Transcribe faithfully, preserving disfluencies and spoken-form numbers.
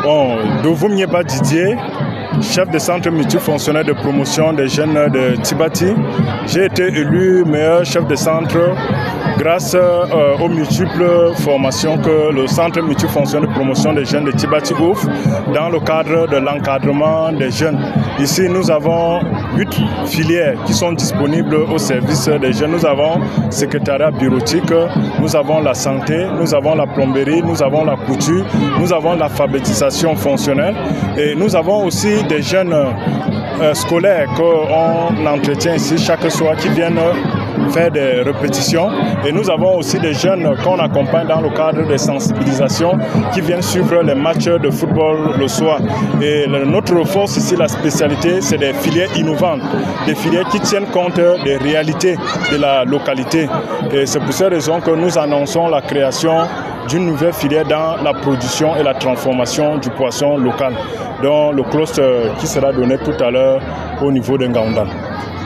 Bon, Dovumyeba Didier, chef de centre multifonctionnel de promotion des jeunes de Tibati. J'ai été élu meilleur chef de centre grâce euh, aux multiples formations que le centre multifonctionnel de promotion des jeunes de Tibati ouvre dans le cadre de l'encadrement des jeunes. Ici, nous avons huit filières qui sont disponibles au service des jeunes. Nous avons le secrétariat bureautique, nous avons la santé, nous avons la plomberie, nous avons la couture, nous avons l'alphabétisation fonctionnelle et nous avons aussi des jeunes euh, scolaires qu'on entretient ici chaque soir qui viennent faire des répétitions et nous avons aussi des jeunes qu'on accompagne dans le cadre des sensibilisations qui viennent suivre les matchs de football le soir. Et notre force ici, la spécialité, c'est des filières innovantes, des filières qui tiennent compte des réalités de la localité. Et c'est pour cette raison que nous annonçons la création d'une nouvelle filière dans la production et la transformation du poisson local, dont le cluster qui sera donné tout à l'heure au niveau de Ngaoundane.